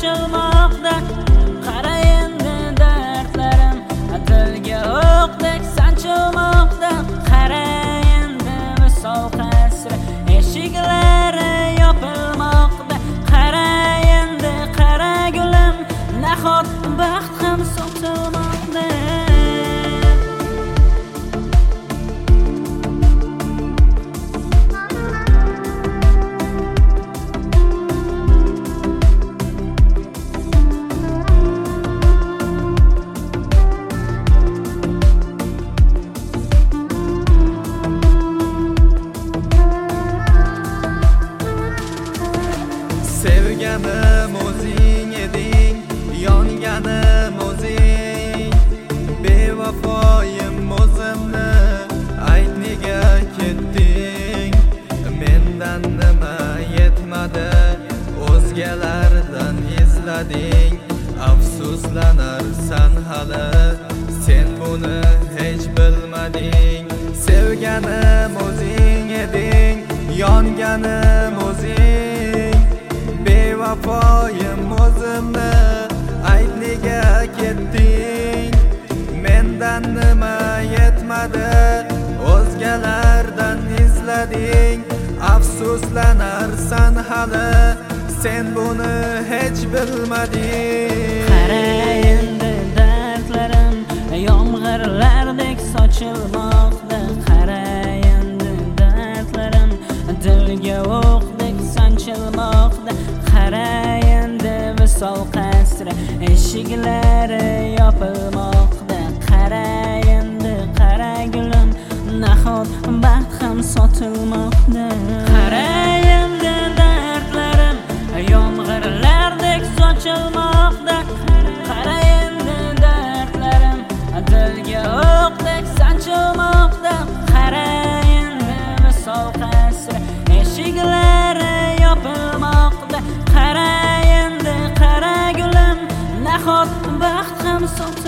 sochilmoqda. Qara endi dardlarim dilga o'qdek sanchilmoqda. Qara endi visol qasri eshiklari yopilmoqda. Qara endi qara gulim, nahot baxt ham sotilmoqda. Sevganim o'zing eding, yonganim o'zing. Bevafoyim o'zimni ayt nega ketding. Mendan nima yetmadi, o'zgalardan izlading. Afsuslanarsan hali, sen buni hech bilmading. Sevganim o'zing eding, yonganim o'zing. Bevafoyim o'zimni ayt nega ketding. Mendan nima yetmadi, o'zgalardan izlading. Afsuslanarsan hali, sen buni hech bilmading. Qara endi dardlarim yomg'irlardek sochilmoqda. Qara endi dardlarim dilga o'qdek sanchilmoqda. Qara endi visol qasri eshiklari yopilmoqda. Qara endi qara gulim, nahot baxt ham sotilmoqda. Qara endi dardlarim yomg'irlardek sochilmoqda. Qara endi dardlarim dilga o'qdek sanchilmoqda. Qara endi visol qasri eshiklari yopilmoqda. Qara endi qara gulim, nahot baxt ham sotilmoqda.